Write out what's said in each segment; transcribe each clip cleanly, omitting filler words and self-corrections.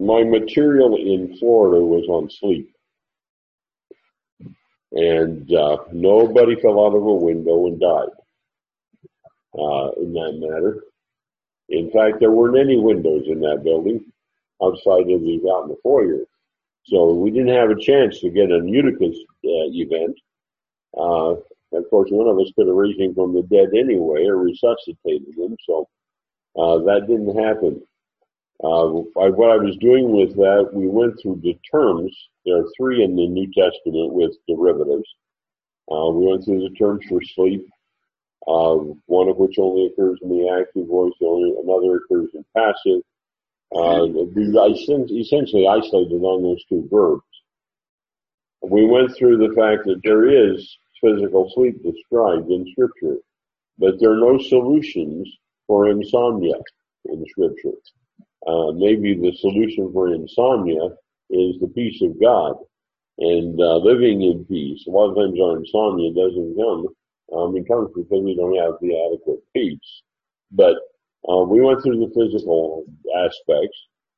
my material in Florida was on sleep. And nobody fell out of a window and died in that matter. In fact, there weren't any windows in that building outside of out in the foyer. So we didn't have a chance to get an Eutychus event. Of course, one of us could have raised him from the dead anyway or resuscitated him, so that didn't happen. What I was doing with that, we went through the terms. There are 3 in the New Testament with derivatives. We went through the terms for sleep, one of which only occurs in the active voice, another occurs in passive. We essentially isolated on those 2 verbs. We went through the fact that there is physical sleep described in Scripture, but there are no solutions for insomnia in Scripture. Maybe the solution for insomnia is the peace of God and living in peace. A lot of times our insomnia doesn't come. It comes because we don't have the adequate peace. But we went through the physical aspects.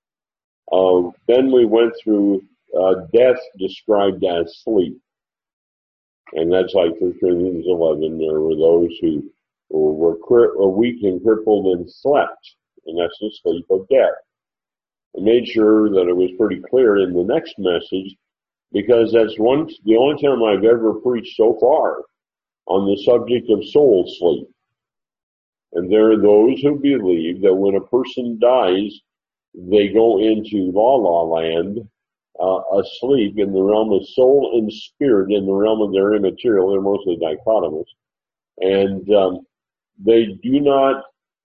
Then we went through death described as sleep. And that's like 1 Corinthians 11. There were those who were weak and crippled and slept. And that's the sleep of death. I made sure that it was pretty clear in the next message, because that's the only time I've ever preached so far on the subject of soul sleep. And there are those who believe that when a person dies, they go into la land, asleep in the realm of soul and spirit, in the realm of their immaterial. They're mostly dichotomous. And they do not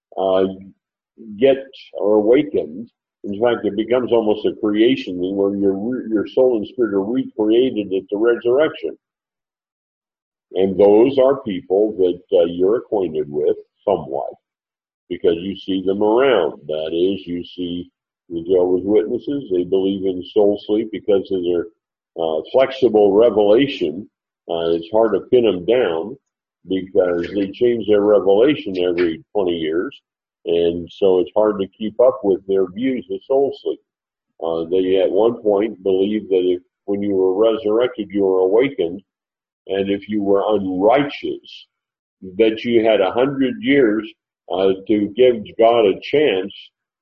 get or awakened. In fact, it becomes almost a creation thing where your soul and spirit are recreated at the resurrection. And those are people that you're acquainted with somewhat, because you see them around. That is, you see the Jehovah's Witnesses. They believe in soul sleep because of their flexible revelation. It's hard to pin them down because they change their revelation every 20 years. And so it's hard to keep up with their views of soul sleep. They at one point believed that when you were resurrected, you were awakened, and if you were unrighteous, that you had 100 years to give God a chance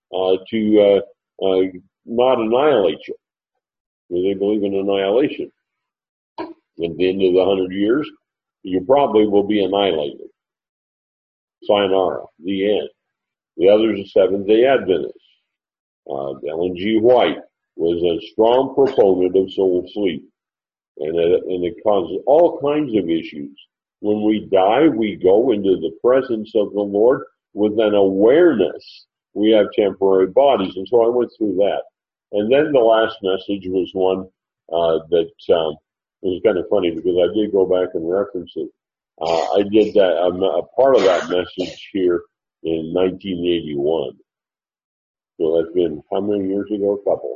to not annihilate you. They believe in annihilation. At the end of the 100 years, you probably will be annihilated. Sayonara, the end. The others are Seventh-day Adventists. Ellen G. White was a strong proponent of soul sleep. And it causes all kinds of issues. When we die, we go into the presence of the Lord with an awareness we have temporary bodies. And so I went through that. And then the last message was one that it was kind of funny because I did go back and reference it. I did that, a part of that message here in 1981. So that's been how many years ago? A couple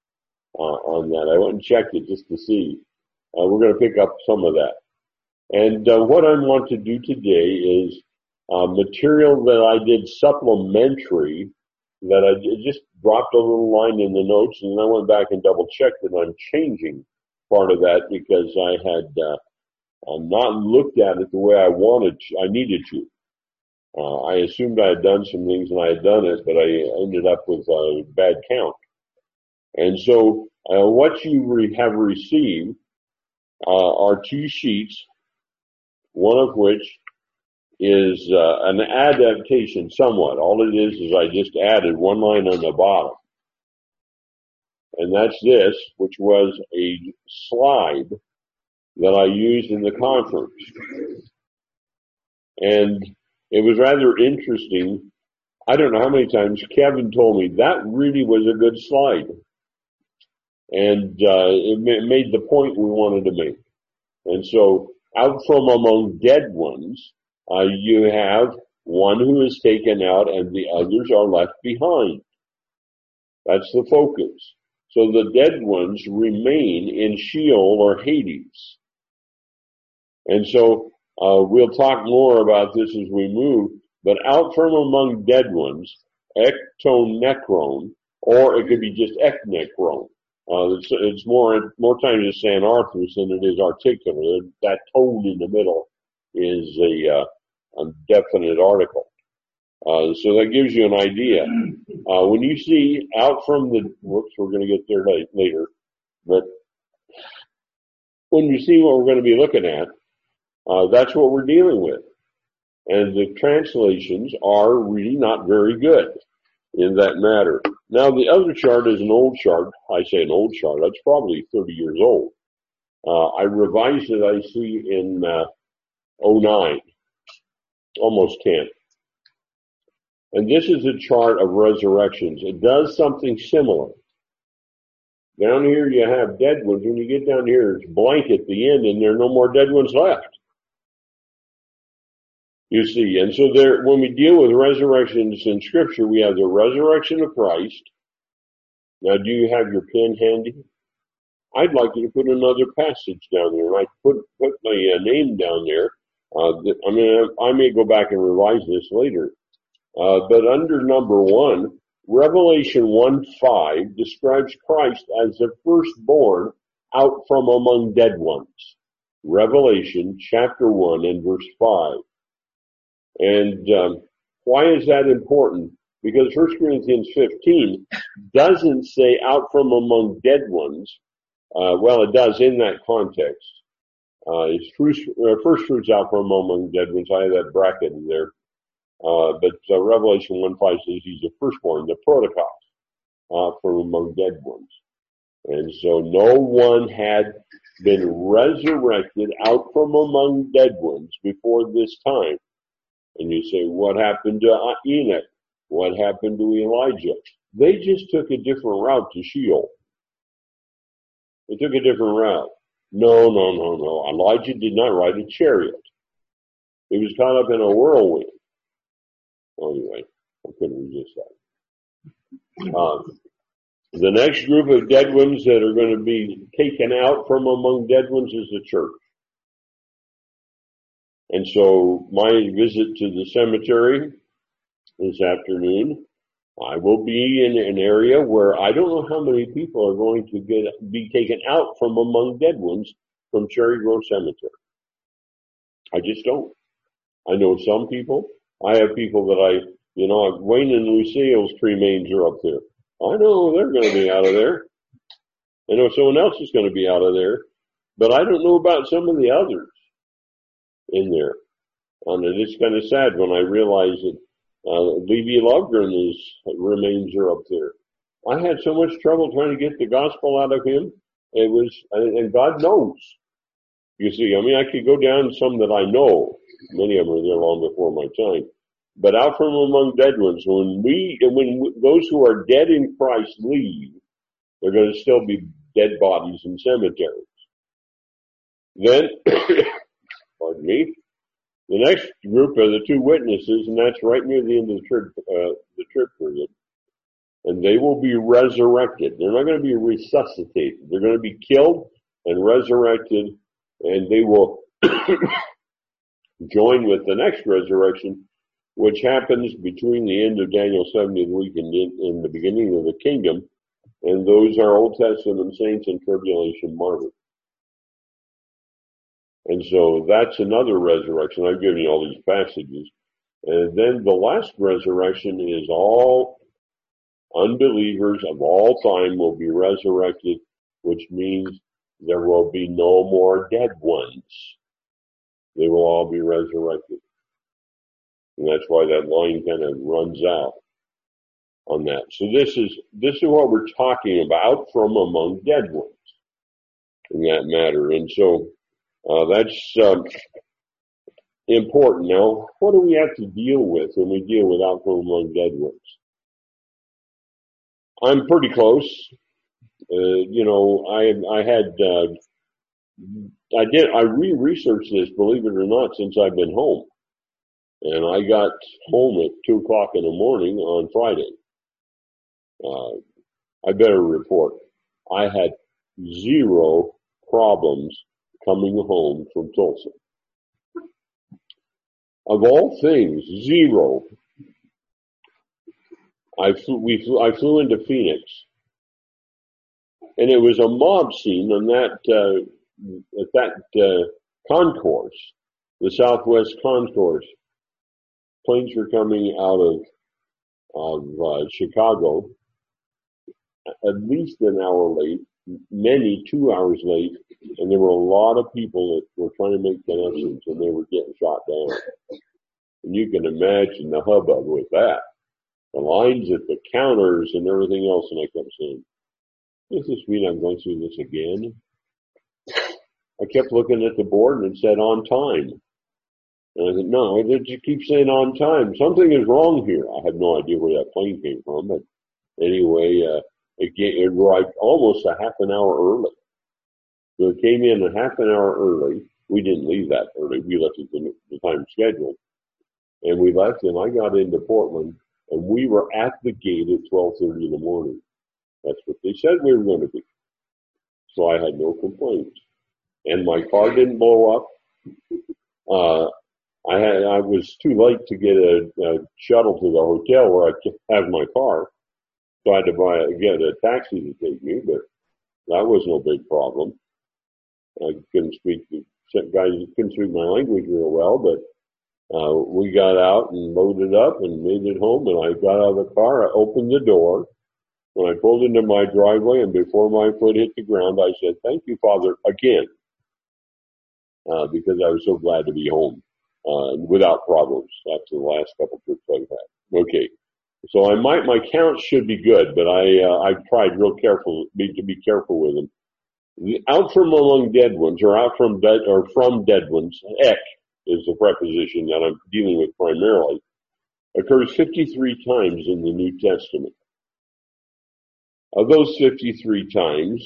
on that. I went and checked it just to see. We're going to pick up some of that. And what I want to do today is material that I did supplementary, that I just dropped a little line in the notes, and then I went back and double checked that I'm changing part of that because I had not looked at it the way I needed to. I assumed I had done some things and I had done it, but I ended up with a bad count. And so what you have received are 2 sheets, one of which is an adaptation somewhat. All it is I just added one line on the bottom. And that's this, which was a slide that I used in the conference. And it was rather interesting. I don't know how many times Kevin told me that really was a good slide. And it made the point we wanted to make. And so out from among dead ones, you have one who is taken out and the others are left behind. That's the focus. So the dead ones remain in Sheol or Hades. And so we'll talk more about this as we move, but out from among dead ones, ektonekron, or it could be just eknekron. It's more times it's anarthrous than it is articular. That tone in the middle is a definite article. So that gives you an idea. When you see out from the, whoops, we're going to get there later, but when you see what we're going to be looking at, that's what we're dealing with. And the translations are really not very good in that matter. Now, the other chart is an old chart. I say an old chart. That's probably 30 years old. I revised it, I see, in 09, almost 10. And this is a chart of resurrections. It does something similar. Down here you have dead ones. When you get down here, it's blank at the end, and there are no more dead ones left. You see, and so there, when we deal with resurrections in Scripture, we have the resurrection of Christ. Now, do you have your pen handy? I'd like you to put another passage down there, and I put my name down there. I may go back and revise this later. But under number 1, Revelation 1:5 describes Christ as the firstborn out from among dead ones. Revelation chapter 1 and verse 5. And why is that important? Because 1 Corinthians 15 doesn't say out from among dead ones. Well, it does in that context. It's first fruits out from among dead ones. I have that bracket in there. But Revelation 1:5 says he's the firstborn, the protokos, from among dead ones. And so no one had been resurrected out from among dead ones before this time. And you say, what happened to Enoch? What happened to Elijah? They just took a different route to Sheol. They took a different route. No. Elijah did not ride a chariot. He was caught up in a whirlwind. Anyway, I couldn't resist that. The next group of dead ones that are going to be taken out from among dead ones is the church. And so my visit to the cemetery this afternoon, I will be in an area where I don't know how many people are going to be taken out from among dead ones from Cherry Grove Cemetery. I just don't. I know some people. I have people that Wayne and Lucille's cremains are up there. I know they're going to be out of there. I know someone else is going to be out of there, but I don't know about some of the others in there. And it's kind of sad when I realize that Levi Lovegren's remains are up there. I had so much trouble trying to get the gospel out of him. And God knows. You see, I could go down some that I know. Many of them are there long before my time. But out from among dead ones, when those who are dead in Christ leave, they're going to still be dead bodies in cemeteries. Then, pardon me, the next group are the 2 witnesses, and that's right near the end of the trip period. And they will be resurrected. They're not going to be resuscitated. They're going to be killed and resurrected, and they will join with the next resurrection, which happens between the end of Daniel's 70th week and in the beginning of the kingdom. And those are Old Testament saints and tribulation martyrs. And so that's another resurrection. I've given you all these passages. And then the last resurrection is all unbelievers of all time will be resurrected, which means there will be no more dead ones. They will all be resurrected. And that's why that line kind of runs out on that. So this is what we're talking about from among dead ones in that matter. And so that's important. Now, what do we have to deal with when we deal with out from among dead ones? I'm pretty close. I re-researched this, believe it or not, since I've been home. And I got home at 2 o'clock in the morning on Friday. I better report. I had 0 problems coming home from Tulsa. Of all things, 0. I flew into Phoenix, and it was a mob scene on that at that concourse, the Southwest concourse. Planes were coming out of Chicago, at least an hour late, many 2 hours late, and there were a lot of people that were trying to make connections, and they were getting shot down. And you can imagine the hubbub with that. The lines at the counters and everything else, and I kept saying, does this mean I'm going through this again? I kept looking at the board and it said on time. And I said, no, it just keeps saying on time. Something is wrong here. I have no idea where that plane came from, but anyway, it arrived almost a half an hour early. So it came in a half an hour early. We didn't leave that early. We left at the time scheduled. And we left, and I got into Portland, and we were at the gate at 12:30 in the morning. That's what they said we were going to be. So I had no complaints. And my car didn't blow up. I was too late to get a shuttle to the hotel where I could have my car. So I had to get a taxi to take me, but that was no big problem. I couldn't speak, the guys couldn't speak my language real well, but we got out and loaded up and made it home, and I got out of the car, I opened the door. When I pulled into my driveway and before my foot hit the ground, I said, thank you, Father, again, because I was so glad to be home without problems after the last couple trips I've had. Okay. So my counts should be good, but I tried real careful to be careful with them. Out from among dead ones, or out from dead ones, ek is the preposition that I'm dealing with primarily, occurs 53 times in the New Testament. Of those 53 times,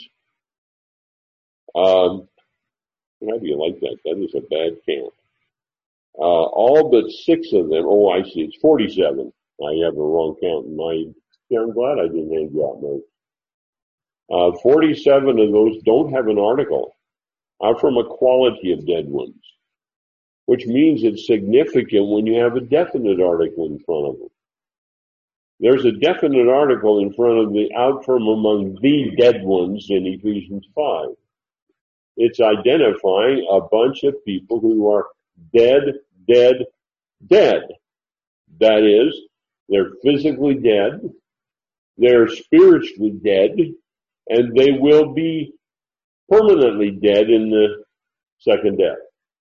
how do you like that? That is a bad count. All but 6 of them, oh, I see, it's 47. I have the wrong count in mind. Yeah, I'm glad I didn't hand you out notes. 47 of those don't have an article. Out from a quality of dead ones, which means it's significant when you have a definite article in front of them. There's a definite article in front of the out from among the dead ones in Ephesians 5. It's identifying a bunch of people who are dead. That is, they're physically dead, they're spiritually dead, and they will be permanently dead in the second death.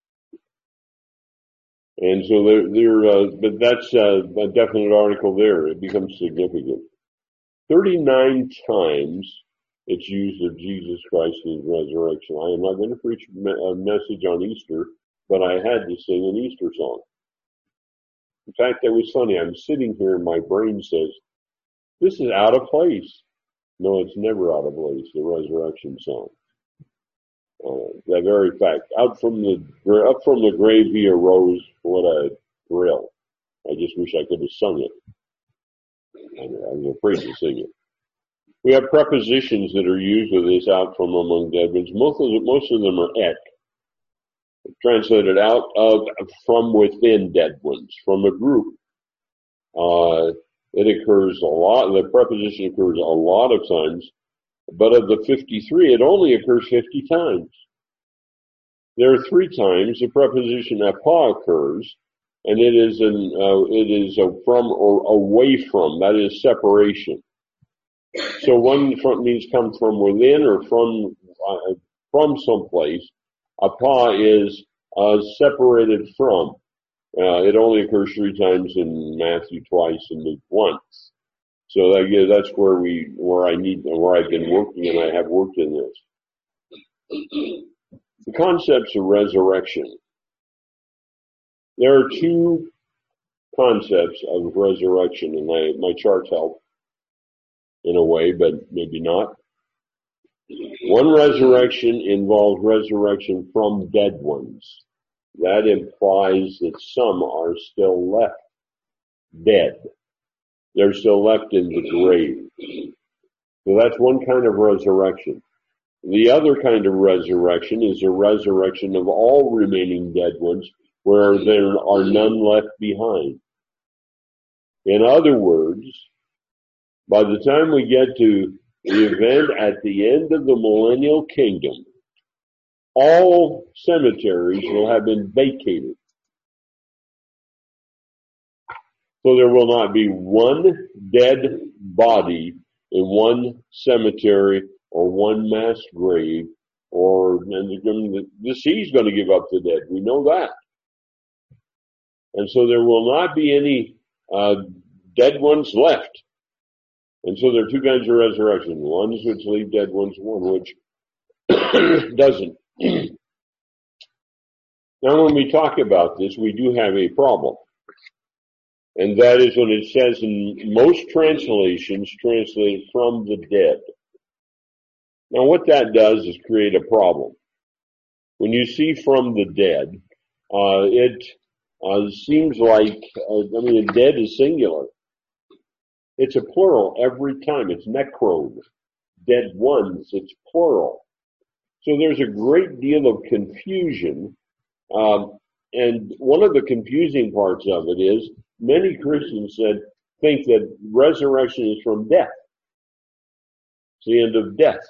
And so but that's a definite article there. It becomes significant. 39 times it's used of Jesus Christ and His resurrection. I am not going to preach a message on Easter, but I had to sing an Easter song. In fact, that was funny. I'm sitting here and my brain says, this is out of place. No, it's never out of place, the resurrection song. That very fact, up from the grave he arose. What a thrill! I just wish I could have sung it. I was afraid to sing it. We have prepositions that are used with this out from among dead ones. Most of them are ek, translated out of, from within dead ones, from a group. It occurs a lot. The preposition occurs a lot of times. But of the 53, it only occurs 50 times. There are 3 times the preposition apa occurs, and it is from or away from. That is separation. So one means come from within or from someplace. Apa is separated from. It only occurs 3 times in Matthew, twice, and Luke once. So that's where I've been working, and I have worked in this. The concepts of resurrection. There are 2 concepts of resurrection, and my charts help in a way, but maybe not. One resurrection involves resurrection from dead ones. That implies that some are still left dead. They're still left in the grave. So that's one kind of resurrection. The other kind of resurrection is a resurrection of all remaining dead ones where there are none left behind. In other words, By the time we get to the event at the end of the millennial kingdom, all cemeteries will have been vacated. So there will not be one dead body in one cemetery or one mass grave, and the sea's going to give up the dead. We know that. And so there will not be any dead ones left. And so there are two kinds of resurrection. Ones which leave dead ones, one which doesn't. Now when we talk about this, we do have a problem. And that is when it says in most translations, translated from the dead. Now what that does is create a problem. When you see from the dead, it seems like, dead is singular. It's a plural every time. It's necron. Dead ones, it's plural. So there's a great deal of confusion. And one of the confusing parts of it is many Christians think that resurrection is from death. It's the end of death.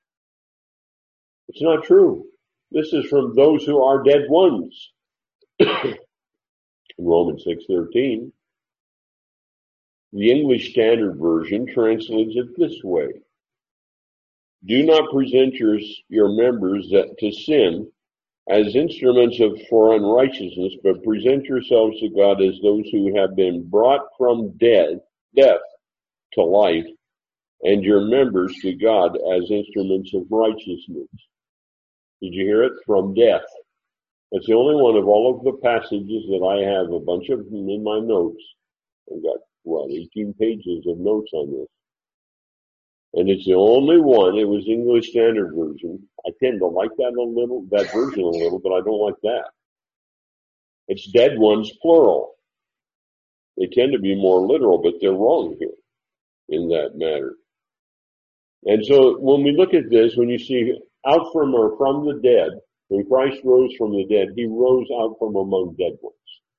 It's not true. This is from those who are dead ones. In Romans 6:13, the English Standard Version translates it this way. Do not present your members to sin as instruments for unrighteousness, but present yourselves to God as those who have been brought from death to life, and your members to God as instruments of righteousness. Did you hear it? From death. It's the only one of all of the passages that I have, a bunch of them in my notes. I've got, 18 pages of notes on this. And it's the only one. It was English Standard Version. I tend to like that version a little, but I don't like that. It's dead ones, plural. They tend to be more literal, but they're wrong here in that matter. And so when we look at this, when you see out from or from the dead, when Christ rose from the dead, he rose out from among dead ones.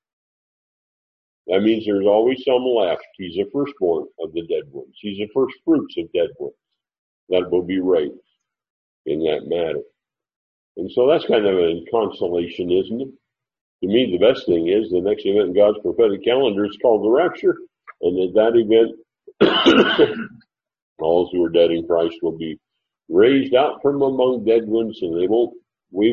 That means there's always some left. He's the firstborn of the dead ones. He's the first fruits of dead ones that will be raised in that matter. And so that's kind of a consolation, isn't it? To me, the best thing is the next event in God's prophetic calendar is called the rapture. And at that event, all who are dead in Christ will be raised out from among dead ones, and we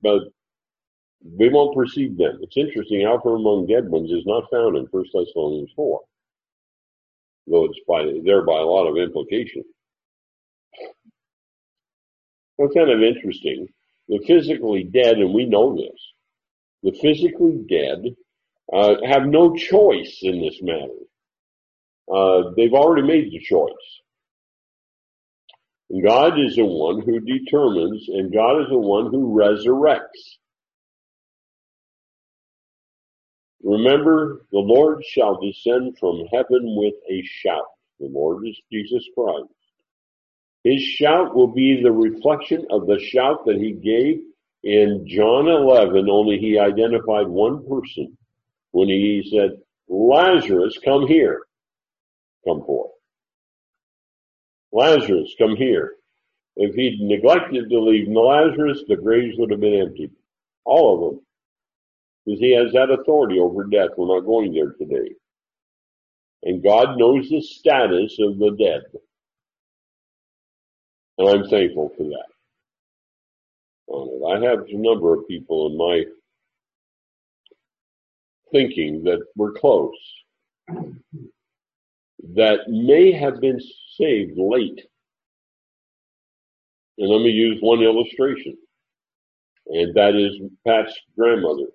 won't perceive them. It's interesting, out from among dead ones is not found in 1 Thessalonians 4, though it's by a lot of implication. It's kind of interesting. The physically dead, and we know this, the physically dead have no choice in this matter. They've already made the choice. God is the one who determines, and God is the one who resurrects. Remember, the Lord shall descend from heaven with a shout. The Lord is Jesus Christ. His shout will be the reflection of the shout that he gave in John 11, only he identified one person when he said, Lazarus, come here. Come forth. Lazarus, come here. If he'd neglected to leave Lazarus, the graves would have been empty. All of them. Because he has that authority over death. We're not going there today. And God knows the status of the dead. And I'm thankful for that. I have a number of people in my thinking that were close, that may have been saved late. And let me use one illustration, and that is Pat's grandmother,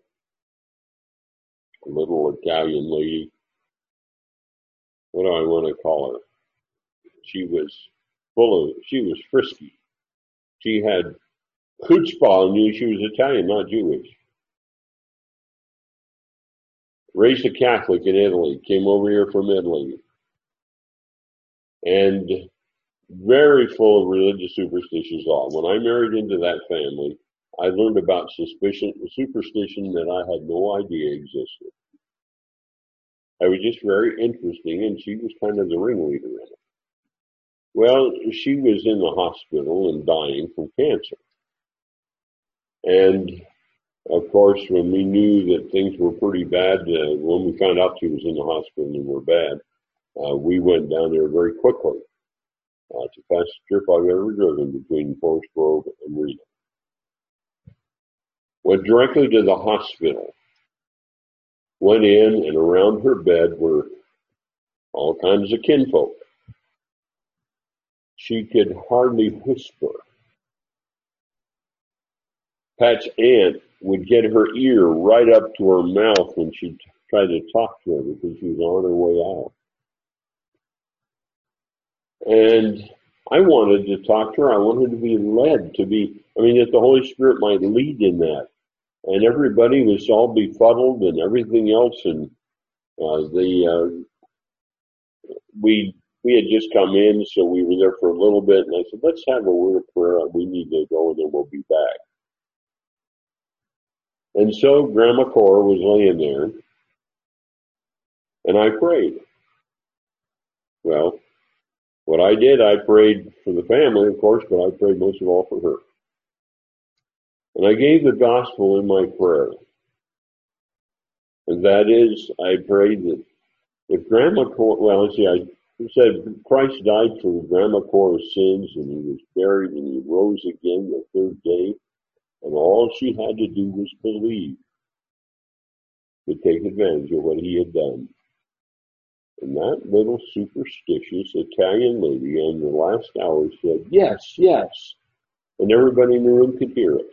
a little Italian lady. What do I want to call her? She was frisky. She had chutzpah and knew she was Italian, not Jewish. Raised a Catholic in Italy, came over here from Italy. And very full of religious superstitions. When I married into that family, I learned about superstition that I had no idea existed. It was just very interesting, and she was kind of the ringleader in it. Well, she was in the hospital and dying from cancer. And of course, when we knew that things were pretty bad, when we found out she was in the hospital and were bad, we went down there very quickly. It's the fastest trip I've ever driven between Forest Grove and Reno. Went directly to the hospital. Went in, and around her bed were all kinds of kinfolk. She could hardly whisper. Pat's aunt would get her ear right up to her mouth when she tried to talk to her because she was on her way out. And I wanted to talk to her. I wanted to be led to be, that the Holy Spirit might lead in that. And everybody was all befuddled and everything else. And we had just come in, so we were there for a little bit. And I said, let's have a word of prayer. We need to go, and then we'll be back. And so Grandma Cora was laying there, and I prayed. Well, what I did, I prayed for the family, of course, but I prayed most of all for her. And I gave the gospel in my prayer. And that is, I prayed that if Grandma Cora, I said Christ died for Grandma Cora's sins, and he was buried, and he rose again the third day. And all she had to do was believe, to take advantage of what he had done. And that little superstitious Italian lady on the last hour said, yes, yes. And everybody in the room could hear it.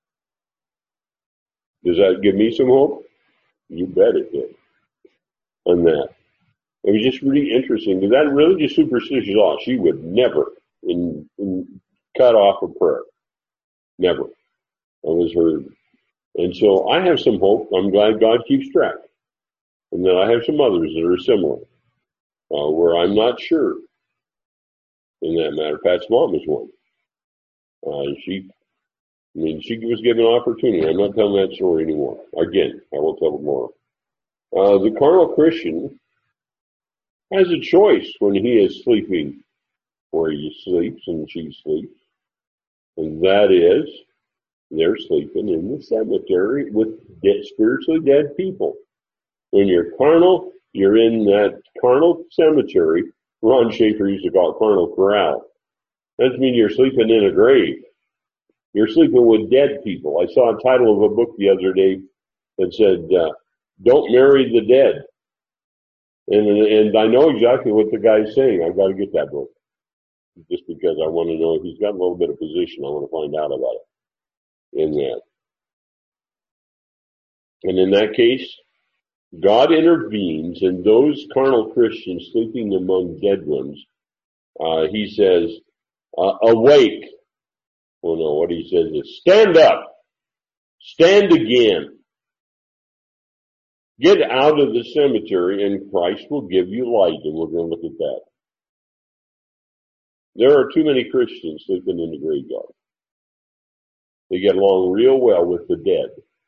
Does that give me some hope? You bet it did. On that. It was just really interesting, because that religious superstitious law, she would never cut off a prayer. Never. That was her. And so I have some hope. I'm glad God keeps track. And then I have some others that are similar, where I'm not sure in that matter. Pat's mom is one. She was given an opportunity. I'm not telling that story anymore. Again, I will tell it more. The carnal Christian has a choice when he is sleeping where he sleeps and she sleeps. And that is, they're sleeping in the cemetery with spiritually dead people. When you're carnal, you're in that carnal cemetery. Ron Schaefer used to call it carnal corral. That doesn't mean you're sleeping in a grave. You're sleeping with dead people. I saw a title of a book the other day that said, Don't Marry the Dead. And I know exactly what the guy's saying. I've got to get that book. Just because I want to know if he's got a little bit of position. I want to find out about it. In that. And in that case, God intervenes, and those carnal Christians sleeping among dead ones, he says, awake. Well, no, what he says is, stand up. Stand again. Get out of the cemetery, and Christ will give you light, and we're going to look at that. There are too many Christians sleeping in the graveyard. They get along real well with the dead.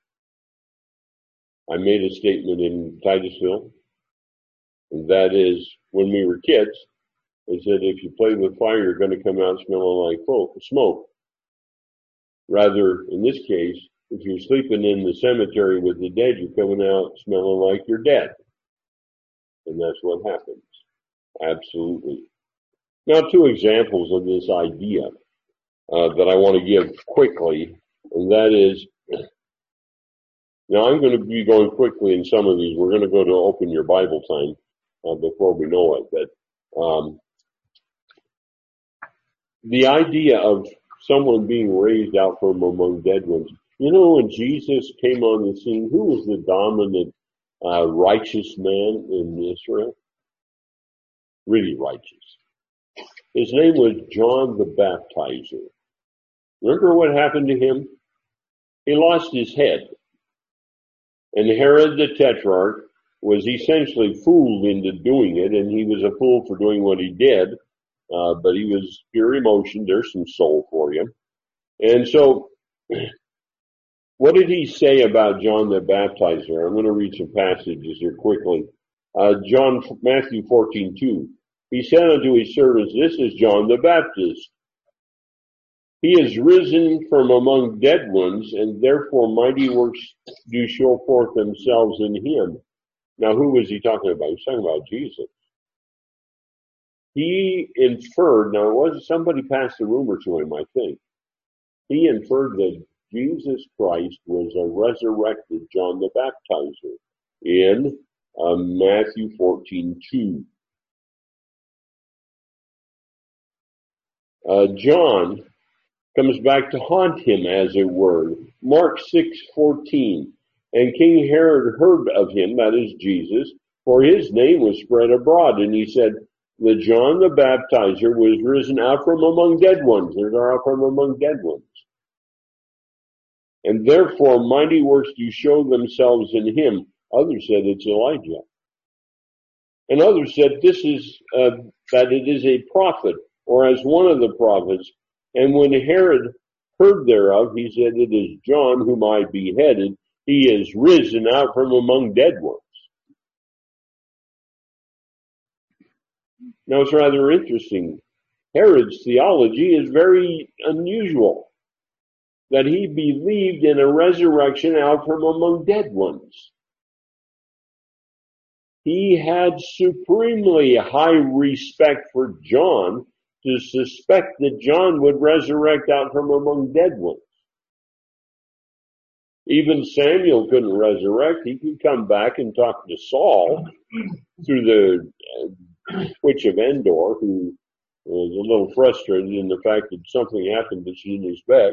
I made a statement in Titusville, and that is, when we were kids, they said if you play with fire, you're going to come out smelling like smoke. Rather, in this case, if you're sleeping in the cemetery with the dead, you're coming out smelling like you're dead. And that's what happens. Absolutely. Now, two examples of this idea that I want to give quickly, and that is, now I'm going to be going quickly in some of these. We're going to go to open your Bible time before we know it. But the idea of someone being raised out from among dead ones. You know, when Jesus came on the scene, who was the dominant righteous man in Israel? Really righteous. His name was John the Baptizer. Remember what happened to him? He lost his head. And Herod the Tetrarch was essentially fooled into doing it, and he was a fool for doing what he did, but he was pure emotion. There's some soul for you. And so, what did he say about John the Baptizer? I'm going to read some passages here quickly. Matthew 14:2. he said unto his servants, This is John the Baptist. He is risen from among dead ones, and therefore mighty works do show forth themselves in him. Now, who was he talking about? He was talking about Jesus. He inferred, now it wasn't somebody passed the rumor to him, I think. He inferred that Jesus Christ was a resurrected John the Baptizer in Matthew 14:2. John comes back to haunt him, as it were. Mark 6:14. And King Herod heard of him, that is Jesus, for his name was spread abroad. And he said that John the Baptizer was risen out from among dead ones. There's our out from among dead ones. And therefore mighty works do show themselves in him. Others said it's Elijah. And others said this is that it is a prophet, or as one of the prophets. And when Herod heard thereof, he said, It is John whom I beheaded. He is risen out from among dead ones. Now it's rather interesting. Herod's theology is very unusual, that he believed in a resurrection out from among dead ones. He had supremely high respect for John to suspect that John would resurrect out from among dead ones. Even Samuel couldn't resurrect. He could come back and talk to Saul through the witch of Endor, who was a little frustrated in the fact that something happened to Sheena's back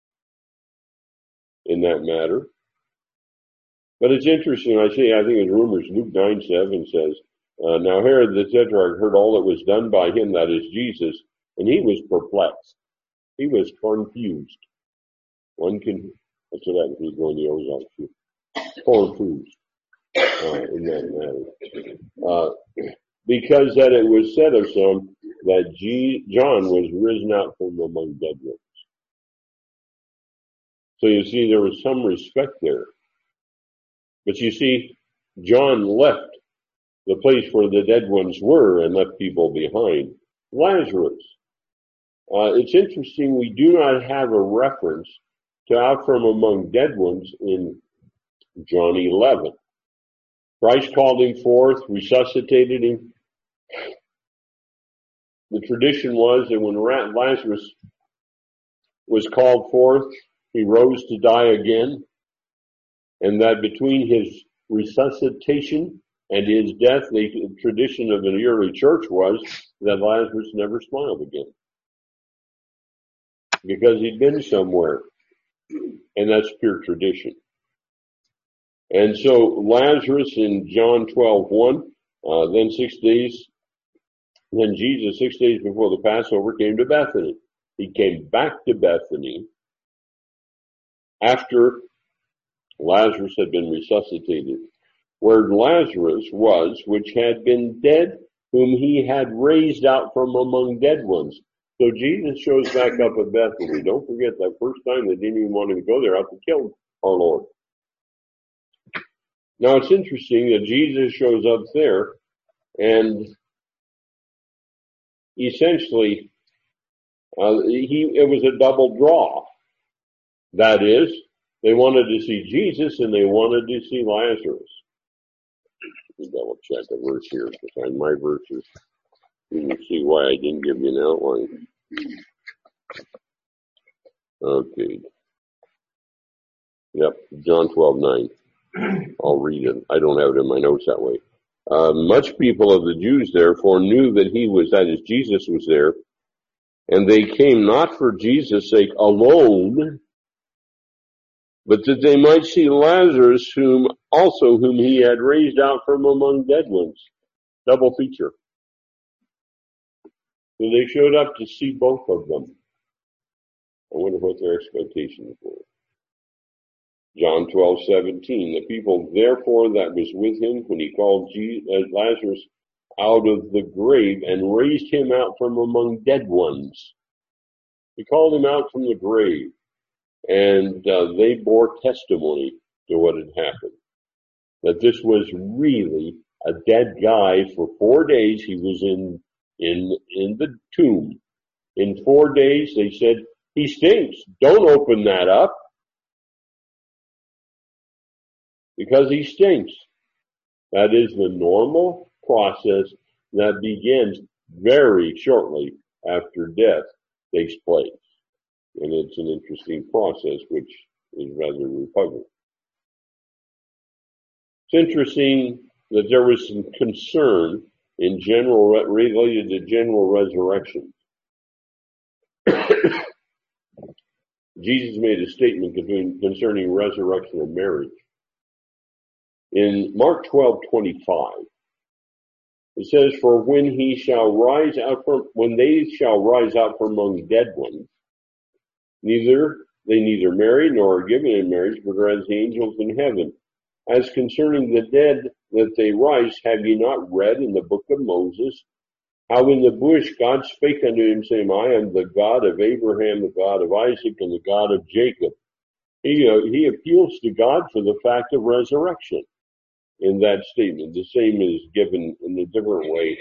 in that matter. But it's interesting, I think it's rumors, Luke 9:7 says, Now Herod the Tetrarch heard all that was done by him, that is Jesus, and he was perplexed. He was confused. That's what happens when you go in the Ozarks too. Confused in that matter. Because that it was said of some that John was risen out from among dead ones. So you see, there was some respect there. But you see, John left the place where the dead ones were and left people behind. Lazarus. It's interesting, we do not have a reference to out from among dead ones in John 11. Christ called him forth, resuscitated him. The tradition was that when Lazarus was called forth, he rose to die again, and that between his resuscitation and his death, the tradition of the early church was that Lazarus never smiled again, because he'd been somewhere, and that's pure tradition. And so Lazarus in John 12:1, then Jesus 6 days before the Passover came to Bethany. He came back to Bethany after Lazarus had been resuscitated, where Lazarus was, which had been dead, whom he had raised out from among dead ones. So Jesus shows back up at Bethany. Don't forget that first time they didn't even want him to go there, out to kill our Lord. Now it's interesting that Jesus shows up there, and essentially it was a double draw. That is, they wanted to see Jesus and they wanted to see Lazarus. Let me double check a verse here, because my verses, you can see why I didn't give you an outline. Okay. Yep, John 12:9. I'll read it. I don't have it in my notes that way. Much people of the Jews therefore knew that he was, that is, Jesus was there, and they came not for Jesus' sake alone, but that they might see Lazarus, whom he had raised out from among dead ones. Double feature. So they showed up to see both of them. I wonder what their expectations were. John 12:17. The people therefore that was with him when he called Lazarus out of the grave and raised him out from among dead ones. He called him out from the grave, and they bore testimony to what had happened. That this was really a dead guy. For 4 days he was in in the tomb. In 4 days, they said, he stinks. Don't open that up because he stinks. That is the normal process that begins very shortly after death takes place. And it's an interesting process, which is rather repugnant. It's interesting that there was some concern in general related to general resurrection. Jesus made a statement concerning resurrection and marriage. In Mark 12:25, it says, "For when they shall rise out from among dead ones, they neither marry nor are given in marriage, but are as the angels in heaven. As concerning the dead that they rise, have ye not read in the book of Moses, how in the bush God spake unto him, saying, I am the God of Abraham, the God of Isaac, and the God of Jacob." He appeals to God for the fact of resurrection in that statement. The same is given in a different way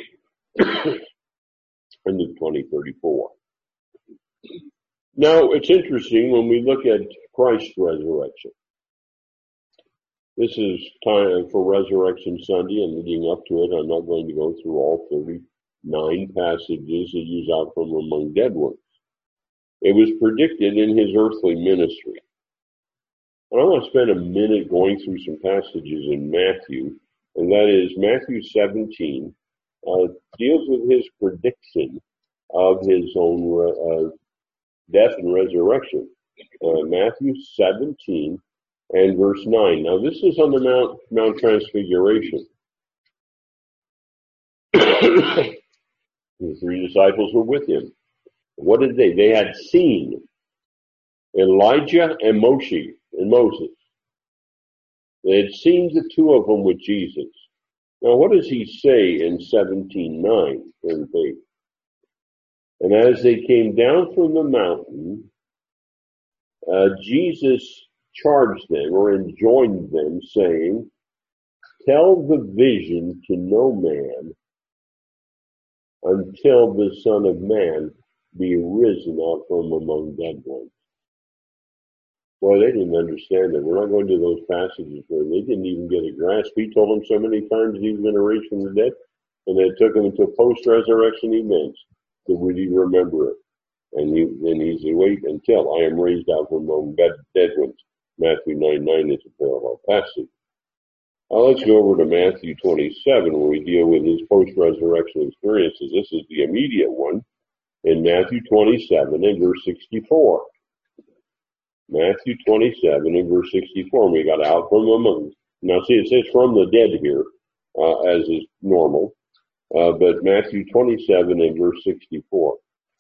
in Luke 20:34. Now, it's interesting when we look at Christ's resurrection. This is time for Resurrection Sunday and leading up to it. I'm not going to go through all 39 passages that use out from among dead ones. It was predicted in his earthly ministry. And I want to spend a minute going through some passages in Matthew, and that is Matthew 17 deals with his prediction of his own death and resurrection. Matthew 17 and verse 9. Now this is on the Mount Transfiguration. The 3 disciples were with him. What did they? They had seen Elijah and Moses. They had seen the 2 of them with Jesus. Now what does he say in 17:9? And as they came down from the mountain, Jesus charged them or enjoined them, saying, "Tell the vision to no man until the Son of Man be risen out from among dead ones." Well, they didn't understand it. We're not going to those passages where they didn't even get a grasp. He told them so many times he was going to raise from the dead, and it took them to post-resurrection events to really remember it. And he said, "Wait until I am raised out from among dead ones." Matthew 9:9 is a parallel passage. Now let's go over to Matthew 27, where we deal with his post-resurrection experiences. This is the immediate one in Matthew 27 and verse 64. Matthew 27 and verse 64, and we got out from among. Now see, it says from the dead here, as is normal, but Matthew 27 and verse 64.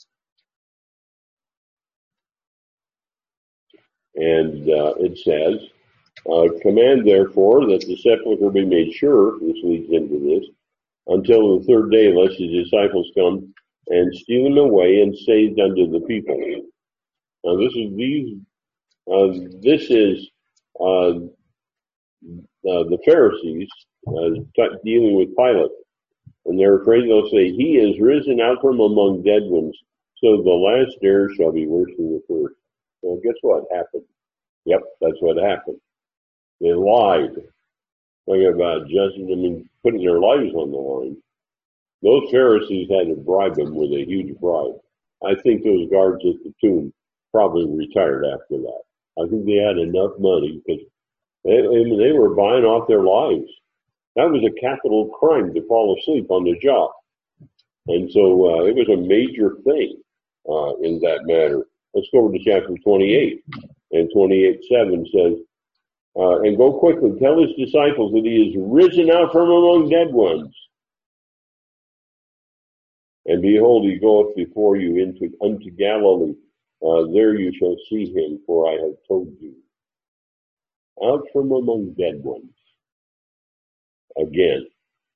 And it says, "Command therefore that the sepulchre be made sure," this leads into this, "until the 3rd day, lest his disciples come and steal him away and say unto the people." Now this is the Pharisees dealing with Pilate, and they're afraid they'll say, "He is risen out from among dead ones, so the last days shall be worse than the first." Well, guess what happened? Yep, that's what happened. They lied. Talking about putting their lives on the line. Those Pharisees had to bribe them with a huge bribe. I think those guards at the tomb probably retired after that. I think they had enough money because they were buying off their lives. That was a capital crime to fall asleep on the job. And so it was a major thing in that matter. Let's go over to chapter 28. And 28:7 says, "And go quickly, tell his disciples that he is risen out from among dead ones. And behold, he goeth before you unto Galilee. There you shall see him, for I have told you." Out from among dead ones. Again,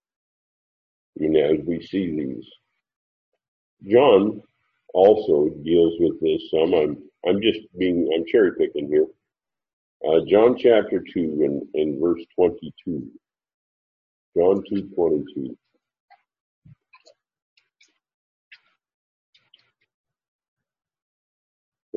as we see these. John also deals with this some. I'm cherry picking here. John chapter 2 and verse 22. John 2:22.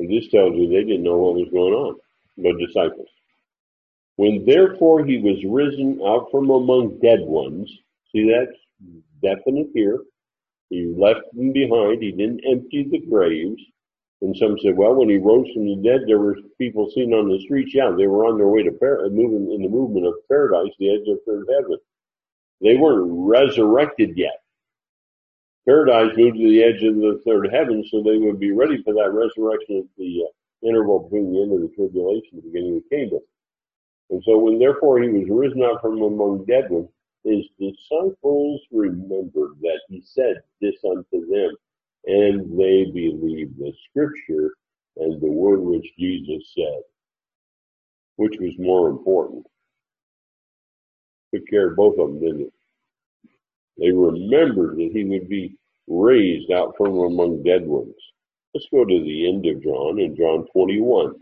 And this tells you they didn't know what was going on, the disciples. When therefore he was risen out from among dead ones, see that's definite here. He left them behind. He didn't empty the graves. And some said, well, when he rose from the dead, there were people seen on the streets. Yeah, they were on their way to moving in the movement of paradise, the edge of third heaven. They weren't resurrected yet. Paradise moved to the edge of the third heaven, so they would be ready for that resurrection at the interval between the end of the tribulation and the beginning of the kingdom. And so when therefore he was risen up from among dead ones, his disciples remembered that he said this unto them, and they believed the scripture and the word which Jesus said. Which was more important? Took care of both of them, didn't it? They remembered that he would be raised out from among dead ones. Let's go to the end of John, in John 21.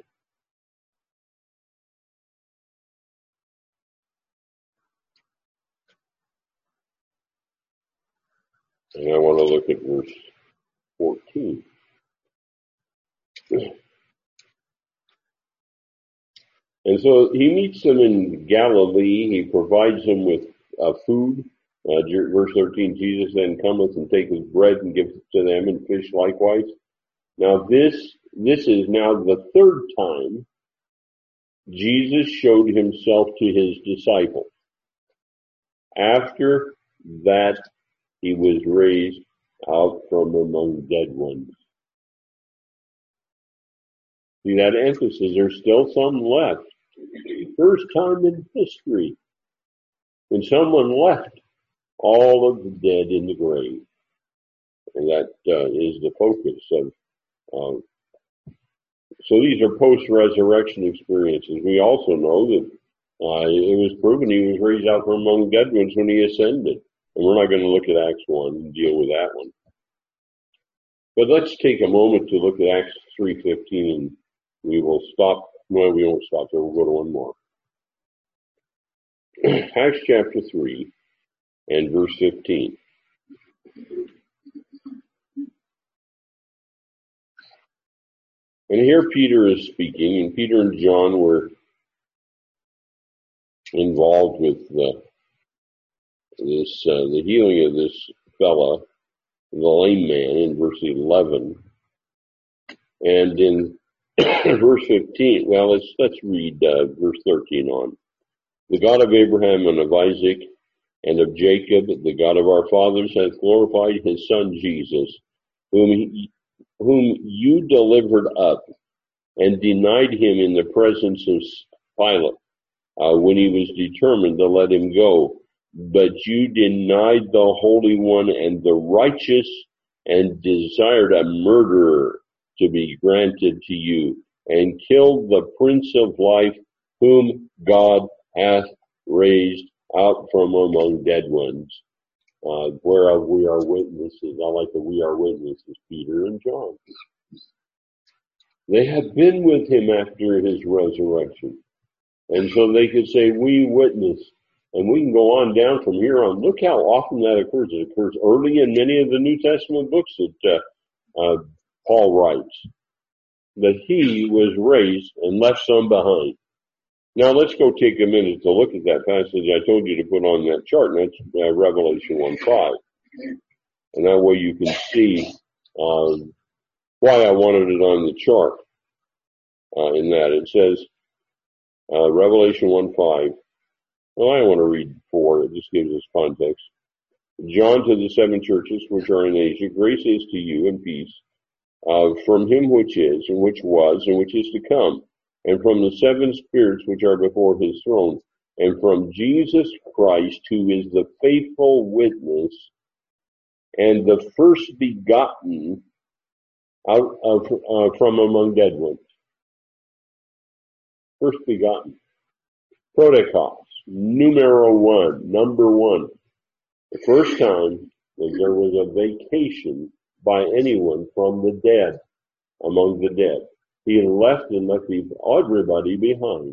And I want to look at verse 14. And so he meets them in Galilee. He provides them with food. Verse 13, Jesus then cometh and taketh bread and gives it to them, and fish likewise. Now this is now the third time Jesus showed himself to his disciples. After that, he was raised out from among dead ones. See that emphasis, there's still some left. First time in history when someone left all of the dead in the grave. And that is the focus of. So these are post-resurrection experiences. We also know that it was proven he was raised out from among dead ones when he ascended. And we're not going to look at Acts 1 and deal with that one. But let's take a moment to look at Acts 3:15, and we will stop. No, we won't stop there. We'll go to one more. Acts chapter 3 and verse 15. And here Peter is speaking, and Peter and John were involved with the healing of this fella, the lame man, in verse 11. And in verse 15, well, let's read verse 13 on. The God of Abraham and of Isaac and of Jacob, the God of our fathers, hath glorified his son Jesus, whom you delivered up and denied him in the presence of Pilate, when he was determined to let him go. But you denied the Holy One and the righteous, and desired a murderer to be granted to you, and killed the Prince of Life, whom God hath raised out from among dead ones, whereof we are witnesses. I like the we are witnesses, Peter and John. They had been with him after his resurrection. And so they could say, we witness. And we can go on down from here on. Look how often that occurs. It occurs early in many of the New Testament books that Paul writes, that he was raised and left some behind. Now let's go take a minute to look at that passage I told you to put on that chart, and that's Revelation 1:5. And that way you can see why I wanted it on the chart. In that it says, Revelation 1:5. Well, I want to read 4. It just gives us context. John, to the 7 churches which are in Asia, grace is to you and peace from him which is, and which was, and which is to come, and from the 7 spirits which are before his throne, and from Jesus Christ, who is the faithful witness and the first begotten out of from among dead ones. First begotten. Protokos. Numero 1. Number 1. The first time that there was a vacation by anyone from the dead, among the dead. He left and left everybody behind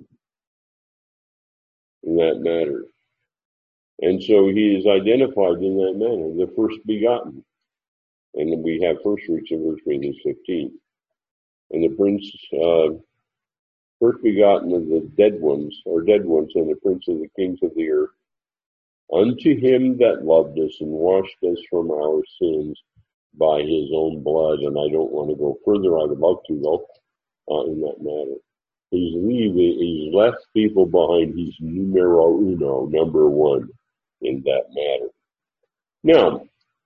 in that matter. And so he is identified in that manner, the first begotten. And we have first fruits in verse 15. and the prince, first begotten of the dead ones, and the prince of the kings of the earth, unto him that loved us and washed us from our sins by his own blood. And I don't want to go further. I'd love to, though, in that matter. He's left people behind. He's numero uno, number one in that matter. Now,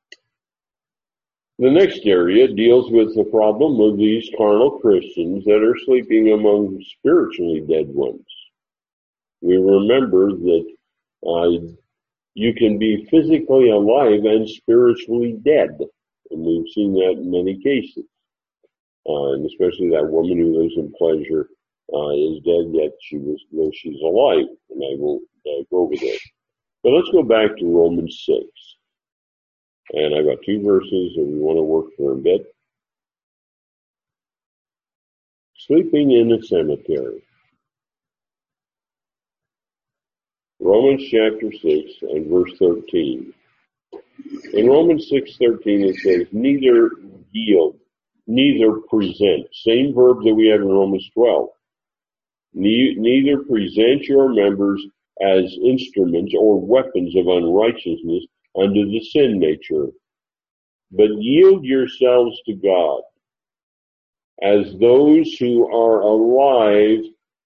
the next area deals with the problem of these carnal Christians that are sleeping among spiritually dead ones. We remember that you can be physically alive and spiritually dead, and we've seen that in many cases. And especially that woman who lives in pleasure is dead, yet she's alive, and I won't go over that. But let's go back to Romans 6. And I've got two verses that we want to work for a bit. Sleeping in a cemetery. Romans chapter 6 and verse 13. In Romans 6:13 it says, neither yield, neither present. Same verb that we have in Romans 12. Neither present your members as instruments or weapons of unrighteousness under the sin nature, but yield yourselves to God as those who are alive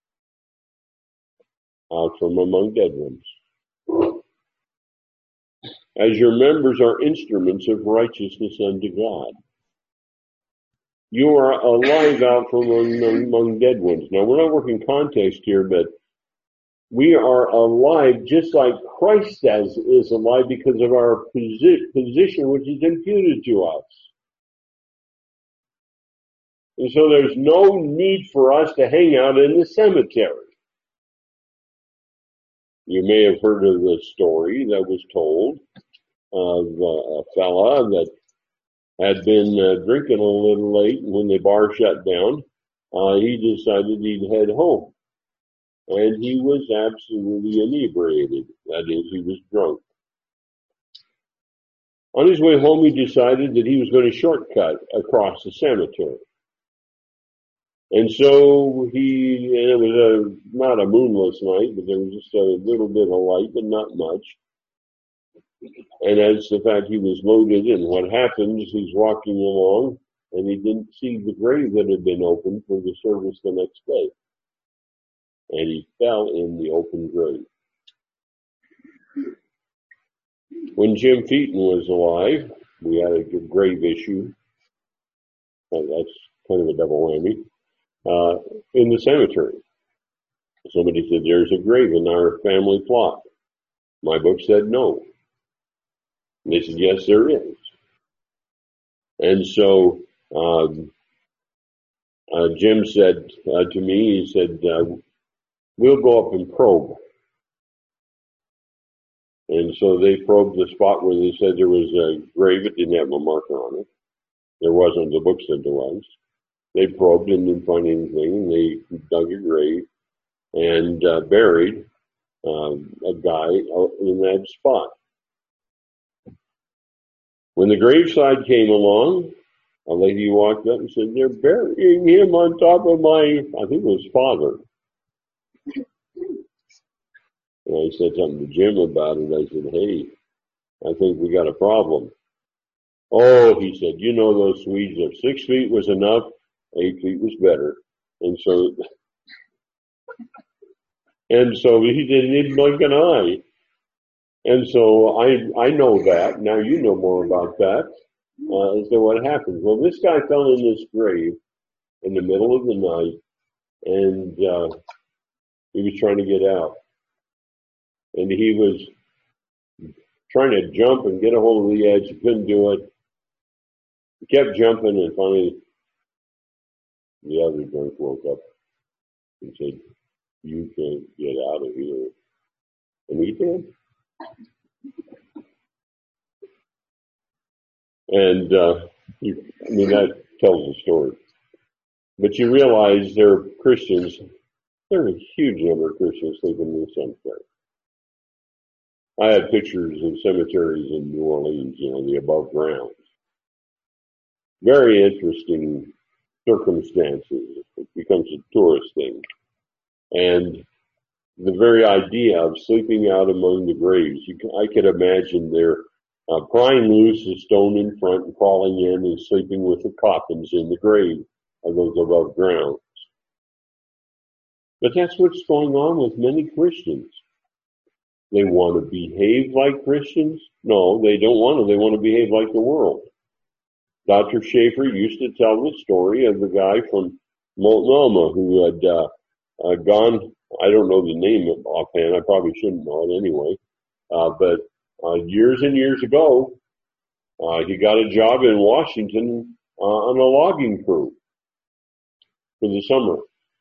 out from among dead ones. As your members are instruments of righteousness unto God. You are alive out from among dead ones. Now, we're not working context here, but we are alive just like Christ is alive because of our position which is imputed to us. And so there's no need for us to hang out in the cemetery. You may have heard of the story that was told of a fella that had been drinking a little late, and when the bar shut down, he decided he'd head home. And he was absolutely inebriated. That is, he was drunk. On his way home, he decided that he was going to shortcut across the cemetery. And so and it was not a moonless night, but there was just a little bit of light, but not much. And as the fact he was loaded, and what happens, he's walking along, and he didn't see the grave that had been opened for the service the next day. And he fell in the open grave. When Jim Featon was alive, we had a grave issue. That's kind of a double whammy. In the cemetery. Somebody said, there's a grave in our family plot. My book said no. And they said, yes, there is. And so Jim said to me, he said, we'll go up and probe. And so they probed the spot where they said there was a grave. It didn't have a marker on it. There wasn't. The book said there was. They probed and didn't find anything. They dug a grave and buried a guy in that spot. When the graveside came along, a lady walked up and said, they're burying him on top of my, I think it was father. And I said something to Jim about it. I said, hey, I think we got a problem. Oh, he said, you know those Swedes, if 6 feet was enough, 8 feet was better. And so he didn't blink an eye. And so I know that. Now you know more about that. So what happened? Well, this guy fell in this grave in the middle of the night, and he was trying to get out. And he was trying to jump and get a hold of the edge. He couldn't do it. He kept jumping, and finally the other drunk woke up and said, you can't get out of here. And he did. And that tells the story. But you realize there are Christians, there are a huge number of Christians sleeping in the cemetery. I have pictures of cemeteries in New Orleans, the above ground. Very interesting circumstances. It becomes a tourist thing. And the very idea of sleeping out among the graves, I could imagine they're prying loose a stone in front and crawling in and sleeping with the coffins in the grave of those above ground. But that's what's going on with many Christians. They want to behave like Christians? No, they don't want to. They want to behave like the world. Dr. Schaefer used to tell the story of the guy from Multnomah who had gone, I don't know the name offhand, I probably shouldn't know it anyway, but years and years ago, he got a job in Washington on a logging crew for the summer.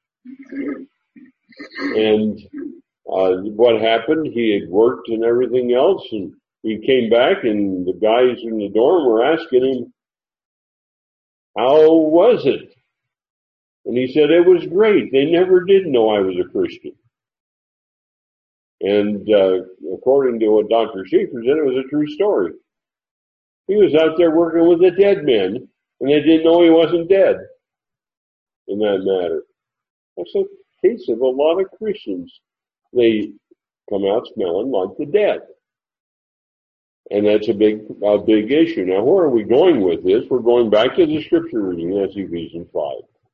And what happened, he had worked and everything else, and he came back, and the guys in the dorm were asking him, how was it? And he said, it was great. They never did know I was a Christian. And according to what Dr. Schaefer said, it was a true story. He was out there working with the dead men, and they didn't know he wasn't dead in that matter. That's a case of a lot of Christians. They come out smelling like the dead. And that's a big issue. Now, where are we going with this? We're going back to the scripture reading. That's Ephesians 5.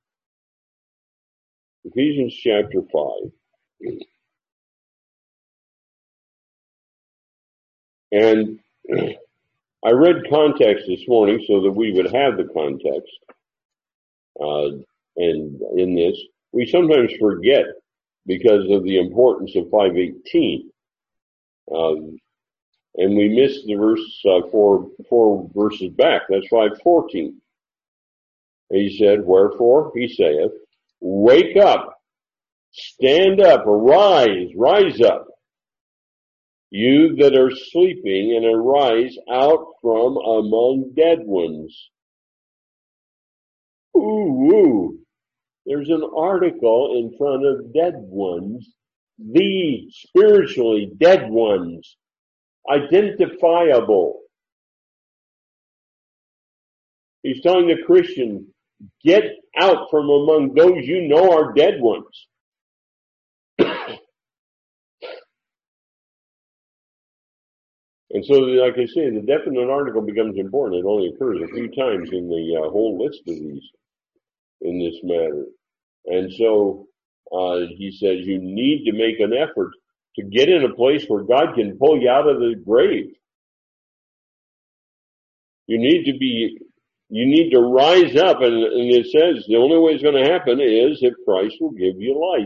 Ephesians chapter 5. And I read context this morning so that we would have the context. And in this, we sometimes forget because of the importance of 5:18. And we missed the verse four verses back. That's 5:14. He said, wherefore, he saith, wake up, stand up, arise, rise up, you that are sleeping, and arise out from among dead ones. Ooh, there's an article in front of dead ones, the spiritually dead ones, identifiable. He's telling the Christian, get out from among those you know are dead ones. And so, like I say, the definite article becomes important. It only occurs a few times in the whole list of these in this matter. And so he says you need to make an effort to get in a place where God can pull you out of the grave. You need to rise up, and it says the only way it's going to happen is if Christ will give you light.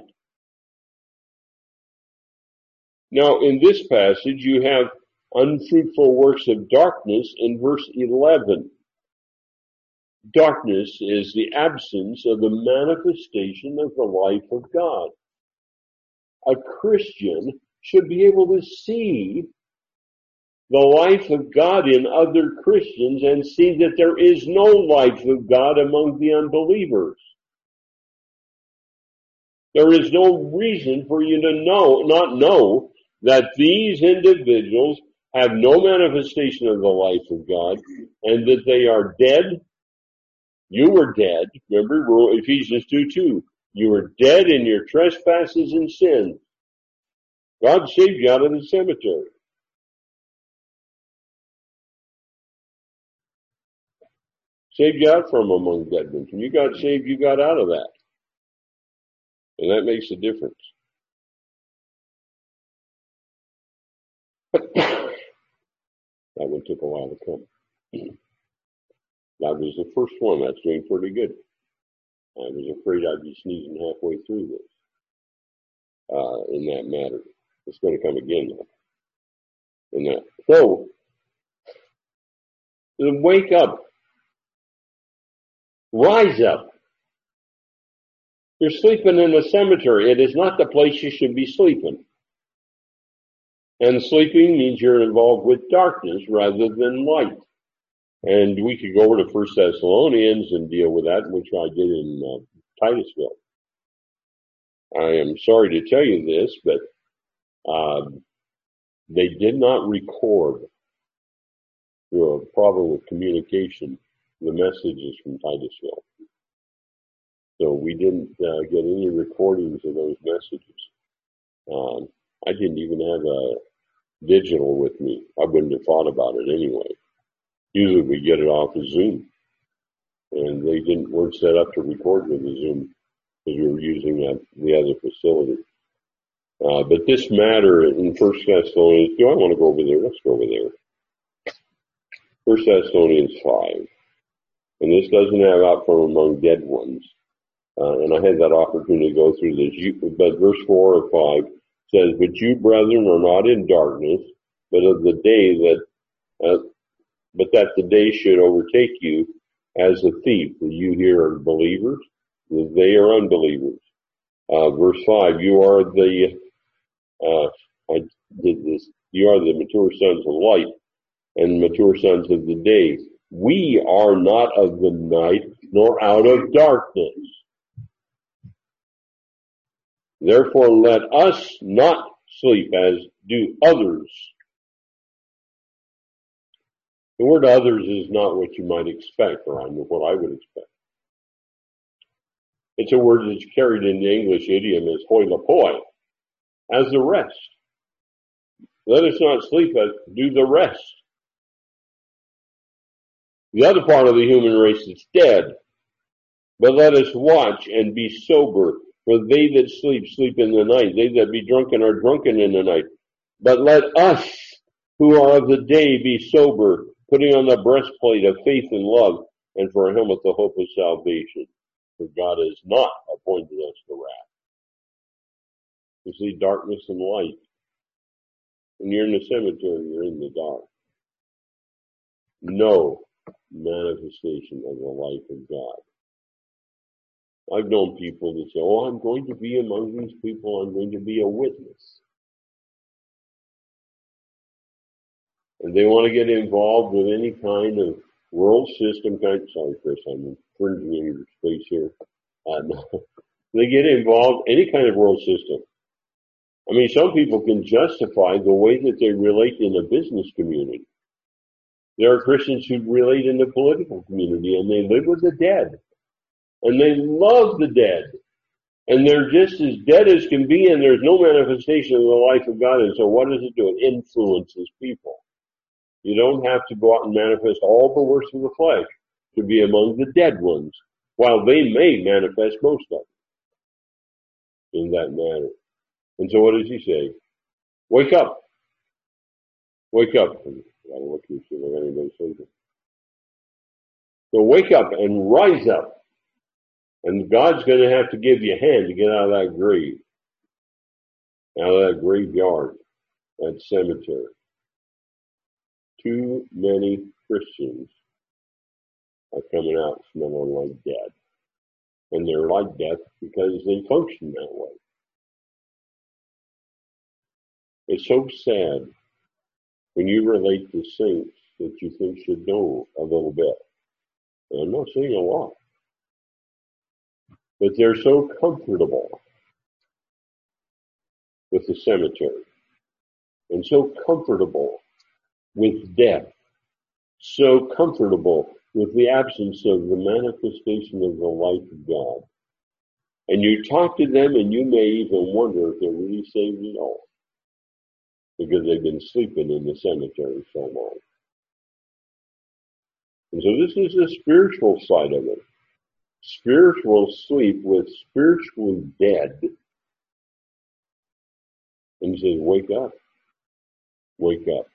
Now, in this passage, you have unfruitful works of darkness in verse 11. Darkness is the absence of the manifestation of the life of God. A Christian should be able to see the life of God in other Christians and see that there is no life of God among the unbelievers. There is no reason for you to not know that these individuals have no manifestation of the life of God and that they are dead. You were dead. Remember Ephesians 2:2. You were dead in your trespasses and sins. God saved you out of the cemetery. Saved you out from among dead ones. When you got saved, you got out of that. And that makes a difference. That one took a while to come. That was the first one. That's doing pretty good. I was afraid I'd be sneezing halfway through this. In that matter. It's going to come again though. In that. So, wake up. Rise up. You're sleeping in a cemetery. It is not the place you should be sleeping. And sleeping means you're involved with darkness rather than light. And we could go over to 1 Thessalonians and deal with that, which I did in Titusville. I am sorry to tell you this, but they did not record, through a problem with communication, the messages from Titusville. So we didn't get any recordings of those messages. I didn't even have a digital with me. I wouldn't have thought about it anyway. Usually we get it off of Zoom, and they weren't set up to record with the Zoom because we were using the other facility. But this matter in 1 Thessalonians, do I want to go over there? Let's go over there. 1 Thessalonians 5. And this doesn't have out from among dead ones. And I had that opportunity to go through this. But verse 4 or 5 says, "But you, brethren, are not in darkness, but of the day but that the day should overtake you as a thief." You here are believers, they are unbelievers. Verse 5, you are the mature sons of light and mature sons of the day. We are not of the night, nor out of darkness. Therefore let us not sleep as do others. The word others is not what you might expect, or what I would expect. It's a word that's carried in the English idiom as hoi lapoi, as the rest. Let us not sleep as do the rest. The other part of the human race is dead. But let us watch and be sober, for they that sleep, sleep in the night. They that be drunken are drunken in the night. But let us, who are of the day, be sober, putting on the breastplate of faith and love, and for a helmet the hope of salvation. For God has not appointed us to wrath. You see darkness and light. When you're in the cemetery, you're in the dark. No manifestation of the life of God. I've known people that say, "Oh, I'm going to be among these people. I'm going to be a witness." And they want to get involved with any kind of world system. Sorry, Chris, I'm infringing in your space here. They get involved any kind of world system. I mean, some people can justify the way that they relate in a business community. There are Christians who relate in the political community, and they live with the dead. And they love the dead. And they're just as dead as can be, and there's no manifestation of the life of God. And so what does it do? It influences people. You don't have to go out and manifest all the works of the flesh to be among the dead ones, while they may manifest most of it in that manner. And so what does he say? Wake up. Wake up. I don't look to see if anybody sleeping. So wake up and rise up. And God's going to have to give you a hand to get out of that grave, out of that graveyard, that cemetery. Too many Christians are coming out smelling like death. And they're like death because they function that way. It's so sad when you relate to saints that you think should know a little bit. And I'm not saying a lot. But they're so comfortable with the cemetery and so comfortable with death, so comfortable with the absence of the manifestation of the life of God. And you talk to them and you may even wonder if they're really saved at all, because they've been sleeping in the cemetery so long. And so this is the spiritual side of it. Spiritual sleep with spiritually dead. And he says, wake up. Wake up.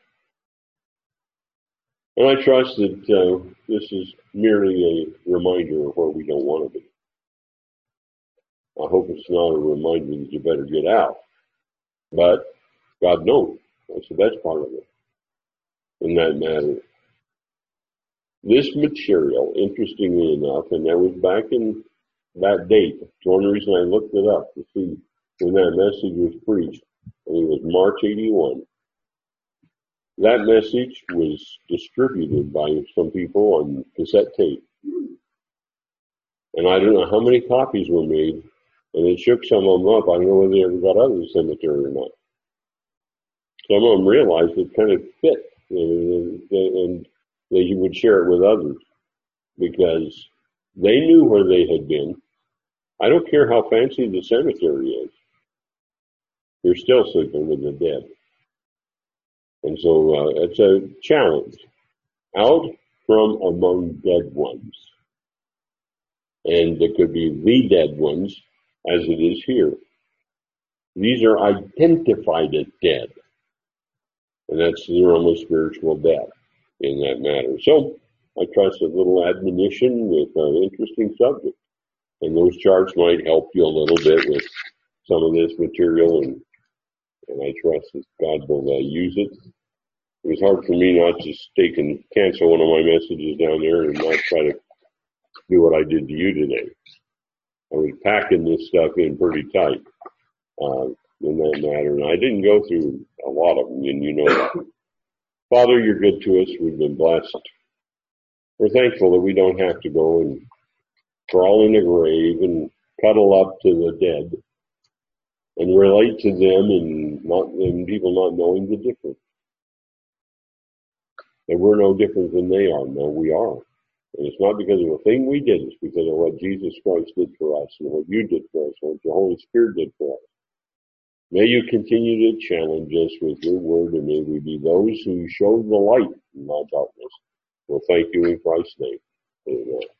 And I trust that this is merely a reminder of where we don't want to be. I hope it's not a reminder that you better get out. But God knows. That's the best part of it in that matter. This material, interestingly enough, and that was back in that date. It's the only reason I looked it up to see when that message was preached. And it was March 81. That message was distributed by some people on cassette tape. And I don't know how many copies were made, and it shook some of them up. I don't know whether they ever got out of the cemetery or not. Some of them realized it kind of fit, and they would share it with others because they knew where they had been. I don't care how fancy the cemetery is. You're still sleeping with the dead. And so it's a challenge. Out from among dead ones. And it could be the dead ones, as it is here. These are identified as dead. And that's the realm of spiritual death in that matter. So I trust a little admonition with an interesting subject. And those charts might help you a little bit with some of this material, and I trust that God will use it. It was hard for me not to take and cancel one of my messages down there and not try to do what I did to you today. I was packing this stuff in pretty tight in that matter, and I didn't go through a lot of them, and you know that. Father, you're good to us. We've been blessed. We're thankful that we don't have to go and crawl in a grave and cuddle up to the dead and relate to them and people not knowing the difference. That we're no different than they are. No, we are. And it's not because of a thing we did. It's because of what Jesus Christ did for us and what you did for us and what the Holy Spirit did for us. May you continue to challenge us with your word, and may we be those who show the light in our darkness. Well, thank you in Christ's name. Amen.